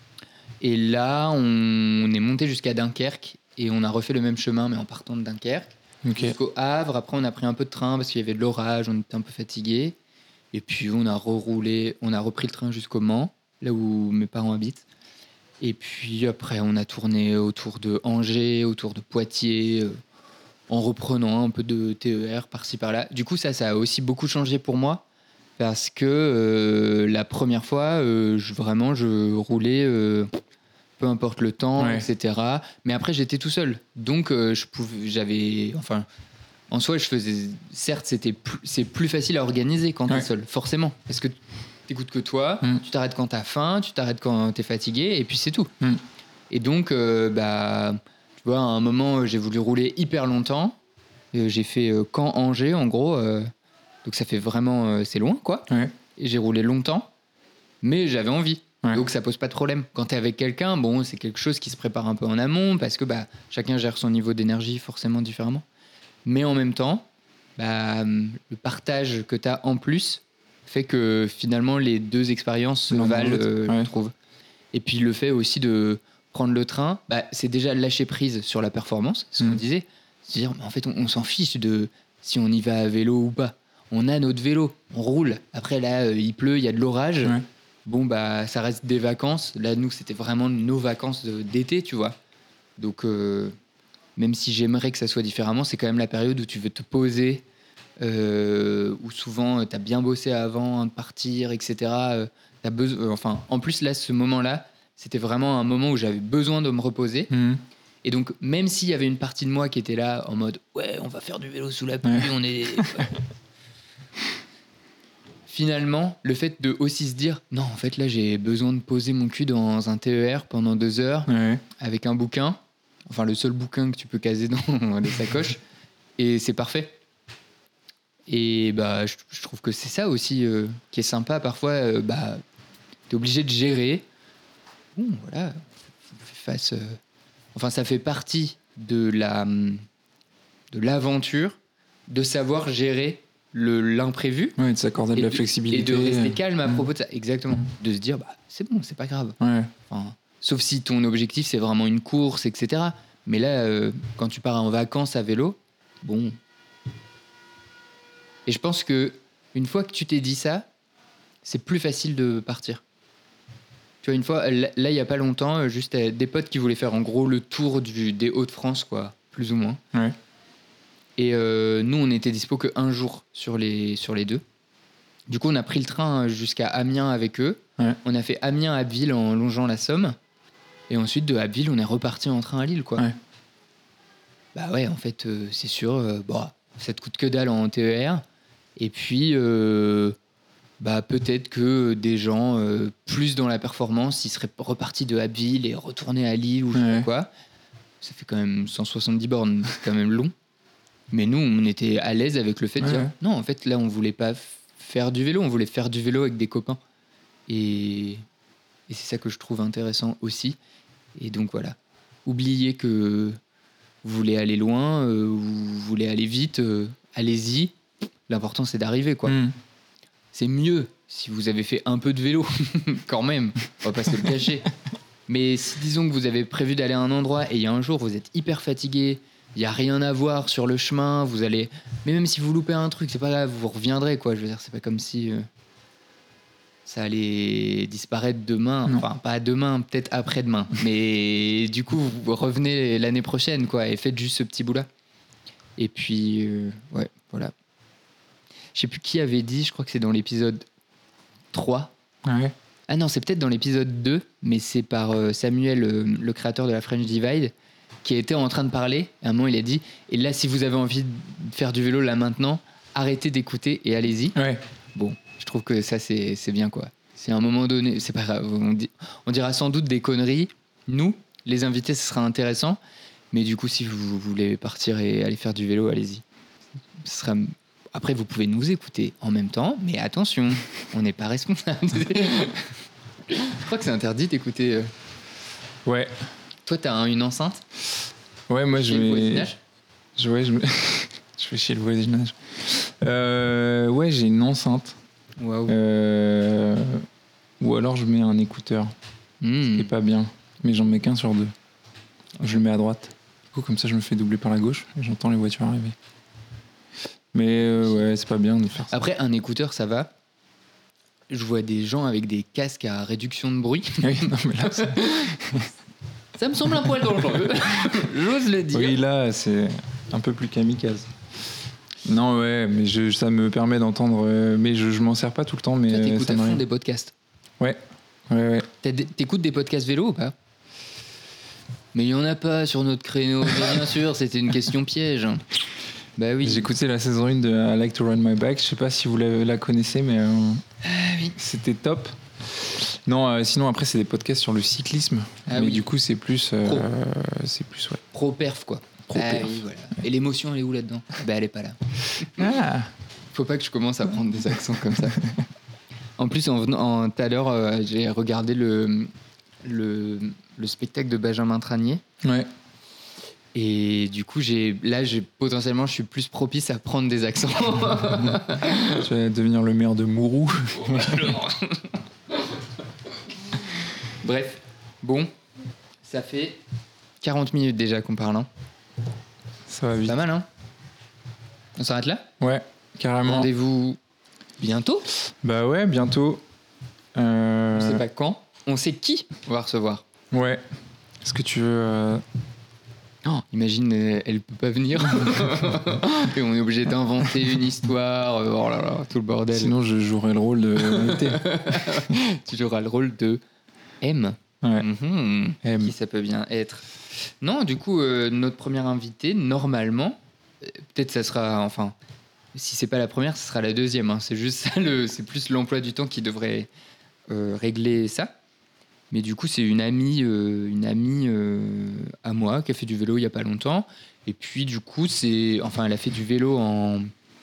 B: Et là, on, on est monté jusqu'à Dunkerque et on a refait le même chemin, mais en partant de Dunkerque
A: Ok.
B: jusqu'au Havre. Après, on a pris un peu de train parce qu'il y avait de l'orage, on était un peu fatigué. Et puis, on a reroulé, on a repris le train jusqu'au Mans, là où mes parents habitent. Et puis après, on a tourné autour de Angers, autour de Poitiers, euh, en reprenant un peu de T E R par-ci par-là. Du coup, ça, ça a aussi beaucoup changé pour moi parce que euh, la première fois, euh, je, vraiment, je roulais, euh, peu importe le temps,
A: Ouais.
B: et cetera. Mais après, j'étais tout seul, donc euh, je pouvais, j'avais, enfin, en soi, je faisais. Certes, c'était plus, c'est plus facile à organiser quand t'es
A: Ouais.
B: seul, forcément, parce que t'écoutes que toi,
A: Mm.
B: tu t'arrêtes quand t'as faim, tu t'arrêtes quand t'es fatigué, et puis c'est tout.
A: Mm.
B: Et donc, euh, bah, tu vois, à un moment, j'ai voulu rouler hyper longtemps. Euh, j'ai fait euh, Caen-Angers, en gros. euh, donc ça fait vraiment, euh, c'est loin, quoi.
A: Ouais.
B: Et j'ai roulé longtemps, mais j'avais envie.
A: Ouais.
B: Donc ça pose pas de problème. Quand t'es avec quelqu'un, bon, c'est quelque chose qui se prépare un peu en amont parce que bah, chacun gère son niveau d'énergie forcément différemment. Mais en même temps, bah, le partage que t'as en plus fait que finalement les deux expériences se
A: L'un dans
B: valent,
A: l'autre.
B: euh,
A: Ouais.
B: je trouve. Et puis le fait aussi de prendre le train, bah, c'est déjà lâcher prise sur la performance, ce qu'on
A: Mm.
B: disait. Se dire, mais en fait, on, on s'en fiche de si on y va à vélo ou pas. On a notre vélo, on roule. Après, là, euh, il pleut, il y a de l'orage.
A: Ouais.
B: Bon, bah, ça reste des vacances. Là, nous, c'était vraiment nos vacances de- d'été, tu vois. Donc, euh, même si j'aimerais que ça soit différemment, c'est quand même la période où tu veux te poser, euh, où souvent, tu as bien bossé avant de partir, et cetera. Euh, t'as besoin, euh, enfin, en plus, là, ce moment-là, c'était vraiment un moment où j'avais besoin de me reposer.
A: Mm.
B: Et donc, même s'il y avait une partie de moi qui était là en mode ouais, on va faire du vélo sous la pluie,
A: Ouais.
B: on est. Finalement, le fait de aussi se dire non, en fait, là, j'ai besoin de poser mon cul dans un T E R pendant deux heures
A: Ouais.
B: avec un bouquin, enfin, le seul bouquin que tu peux caser dans les sacoches, et c'est parfait. Et bah, je, je trouve que c'est ça aussi euh, qui est sympa. Parfois, euh, bah, t'es obligé de gérer. Bon, voilà, faut faire face. euh, Enfin, ça fait partie de la de l'aventure de savoir gérer le l'imprévu
A: Ouais, de s'accorder de
B: et
A: la
B: de,
A: flexibilité.
B: et de rester calme à
A: Mm.
B: propos de ça. Exactement.
A: Mm.
B: De se dire, bah, c'est bon, c'est pas grave.
A: Ouais.
B: Enfin, sauf si ton objectif, c'est vraiment une course, et cetera. Mais là, euh, quand tu pars en vacances à vélo, bon. Et je pense que une fois que tu t'es dit ça, c'est plus facile de partir. Tu vois, une fois, là, là, il y a pas longtemps, euh, juste euh, des potes qui voulaient faire en gros le tour du, des Hauts-de-France, quoi, plus ou moins.
A: Ouais.
B: Et euh, nous, on était dispo que un jour sur les, sur les deux. Du coup, on a pris le train jusqu'à Amiens avec eux.
A: Ouais.
B: On a fait Amiens-Abbeville en longeant la Somme. Et ensuite, de Abbeville, on est reparti en train à Lille, quoi.
A: Ouais.
B: Bah ouais, en fait, euh, c'est sûr, euh, bon, ça te coûte que dalle en T E R. Et puis, euh, bah, peut-être que des gens euh, plus dans la performance, ils seraient repartis de Abbeville et retournés à Lille ou je sais
A: Ouais.
B: pas quoi. Ça fait quand même cent soixante-dix bornes, c'est quand même long. Mais nous, on était à l'aise avec le fait de
A: Ouais,
B: dire
A: ouais.
B: non, en fait, là, on voulait pas f- faire du vélo, on voulait faire du vélo avec des copains. Et Et c'est ça que je trouve intéressant aussi. Et donc voilà, oubliez que vous voulez aller loin, euh, vous voulez aller vite, euh, allez-y. L'important, c'est d'arriver, quoi.
A: Mm.
B: C'est mieux si vous avez fait un peu de vélo, quand même. On va pas se le cacher. Mais si, disons que vous avez prévu d'aller à un endroit et il y a un jour, vous êtes hyper fatigué, il n'y a rien à voir sur le chemin, vous allez... Mais même si vous loupez un truc, c'est pas grave, vous reviendrez, quoi. Je veux dire, c'est pas comme si euh, ça allait disparaître demain.
A: Non.
B: Enfin, pas demain, peut-être après-demain. Mais du coup, vous revenez l'année prochaine, quoi, et faites juste ce petit bout-là. Et puis, euh, ouais, voilà. Je sais plus qui avait dit, je crois que c'est dans l'épisode trois.
A: Ouais.
B: Ah non, c'est peut-être dans l'épisode deux, mais c'est par euh, Samuel, euh, le créateur de la French Divide, qui était en train de parler. À un moment, il a dit, et là, si vous avez envie de faire du vélo là maintenant, arrêtez d'écouter et allez-y.
A: Ouais.
B: Bon, je trouve que ça, c'est, c'est bien, quoi. C'est à un moment donné, c'est pas grave, on, dit, on dira sans doute des conneries. Nous, les invités, ce sera intéressant. Mais du coup, si vous voulez partir et aller faire du vélo, allez-y. Ce sera... Après, vous pouvez nous écouter en même temps, mais attention, on n'est pas responsable. Je crois que c'est interdit d'écouter. Euh...
A: Ouais.
B: Toi, t'as un, une enceinte?
A: Ouais, moi, je
B: Chez le
A: vais...
B: voisinage
A: Je, ouais, je, me... je vais chez le voisinage. Euh, ouais, j'ai une enceinte.
B: Waouh.
A: Euh... Ou alors, je mets un écouteur.
B: Mmh.
A: C'est pas bien. Mais j'en mets qu'un sur deux. Je le mets à droite. Du coup, comme ça, je me fais doubler par la gauche et j'entends les voitures arriver. Mais euh, ouais, c'est pas bien de faire ça.
B: Après, un écouteur, ça va. Je vois des gens avec des casques à réduction de bruit.
A: Oui, non, mais là, c'est...
B: Ça me semble un poil dangereux. J'ose le dire.
A: Oui, là, c'est un peu plus kamikaze. Non, ouais, mais je, ça me permet d'entendre. Euh, mais je, je m'en sers pas tout le temps. Mais
B: Toi, t'écoutes
A: ça
B: à fond
A: m'arrive.
B: des podcasts.
A: Ouais, ouais, ouais.
B: T'as des- T'écoutes des podcasts vélo ou pas? Mais il y en a pas sur notre créneau. Mais bien sûr, c'était une question piège. Bah oui.
A: J'ai écouté la saison un de I Like to Ride My Bike. Je sais pas si vous la, la connaissez, mais euh,
B: Ah oui.
A: c'était top. Non, euh, sinon après c'est des podcasts sur le cyclisme,
B: Ah
A: mais
B: oui.
A: du coup c'est plus, euh,
B: Pro.
A: c'est plus ouais.
B: Pro perf, quoi.
A: Pro
B: Ah
A: perf.
B: oui, voilà. Et l'émotion, elle est où là-dedans? Bah elle est pas là.
A: Ah.
B: Faut pas que je commence à prendre des accents comme ça. En plus, en venant en- tout à l'heure, euh, j'ai regardé le, le, le spectacle de Benjamin Tranier.
A: Ouais.
B: Et du coup, j'ai, là, j'ai, potentiellement, je suis plus propice à prendre des accents.
A: Tu vas devenir le maire de Mourou.
B: Bref, bon, ça fait quarante minutes déjà qu'on parle. Hein.
A: Ça va vite.
B: Pas mal, hein? On s'arrête là?
A: Ouais, carrément.
B: Rendez-vous bientôt.
A: Bah ouais, bientôt. Euh...
B: On sait pas quand. On sait qui on va recevoir.
A: Ouais. Est-ce que tu veux euh...
B: Oh, imagine, euh, elle peut pas venir. Et on est obligé d'inventer une histoire. euh, Oh là là, tout le bordel.
A: Sinon, je jouerai le rôle de l'invité.
B: Tu joueras le rôle de M.
A: Ouais.
B: Mhm.
A: M.
B: Qui ça peut bien être? Non, du coup, euh, notre première invitée, normalement, euh, peut-être ça sera, enfin, si c'est pas la première, ce sera la deuxième. Hein. C'est juste ça, le, c'est plus l'emploi du temps qui devrait euh, régler ça. Mais du coup, c'est une amie, euh, une amie euh, à moi qui a fait du vélo il y a pas longtemps. Et puis, du coup, c'est, enfin, elle a fait du vélo en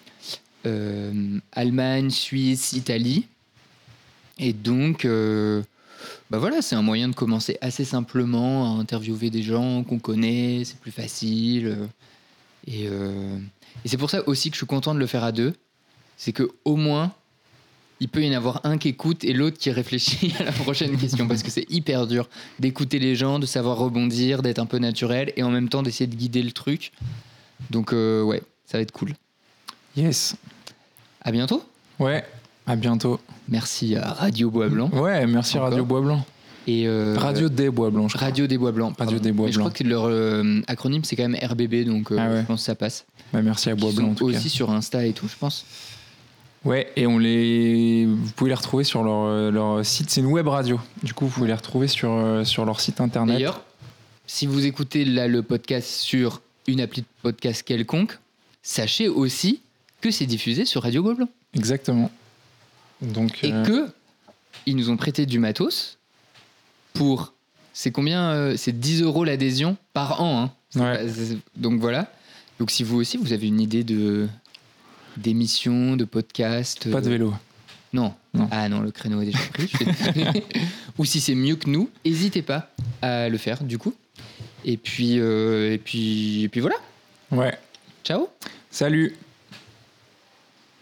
B: euh, Allemagne, Suisse, Italie. Et donc, euh, bah voilà, c'est un moyen de commencer assez simplement à interviewer des gens qu'on connaît. C'est plus facile. euh, Et, euh, et c'est pour ça aussi que je suis content de le faire à deux. C'est que au moins, il peut y en avoir un qui écoute et l'autre qui réfléchit à la prochaine question. Parce que c'est hyper dur d'écouter les gens, de savoir rebondir, d'être un peu naturel et en même temps d'essayer de guider le truc. Donc euh, ouais, ça va être cool.
A: Yes.
B: À bientôt.
A: Ouais. À bientôt.
B: Merci à Radio Bois Blanc.
A: Ouais, merci
B: Encore.
A: Radio Bois Blanc.
B: Et euh,
A: Radio des Bois Blancs, je crois.
B: Radio des Bois Blancs.
A: Radio
B: pardon.
A: des Bois
B: Mais je crois
A: Blancs.
B: que leur euh, acronyme c'est quand même R B B, donc euh,
A: Ah ouais.
B: je pense que ça passe.
A: Bah, merci à Bois
B: Ils
A: Blanc
B: sont
A: en tout
B: aussi
A: cas.
B: sur Insta et tout, je pense.
A: Ouais, et on les, vous pouvez les retrouver sur leur, euh, leur site. C'est une web radio. Du coup, vous pouvez les retrouver sur, euh, sur leur site internet.
B: D'ailleurs, si vous écoutez là le podcast sur une appli de podcast quelconque, sachez aussi que c'est diffusé sur Radio Bois Blanc.
A: Exactement. Donc,
B: Et
A: euh,
B: que ils nous ont prêté du matos pour, c'est combien euh, c'est dix euros l'adhésion par an. Hein. C'est
A: Ouais.
B: pas- c'est- donc voilà. Donc si vous aussi vous avez une idée de d'émission, de podcast,
A: pas de
B: euh,
A: vélo.
B: Non.
A: Non.
B: Ah non, le créneau est déjà pris. Je suis désolé. Ou si c'est mieux que nous, n'hésitez pas à le faire du coup. Et puis, euh, et puis, et puis voilà.
A: Ouais.
B: Ciao.
A: Salut.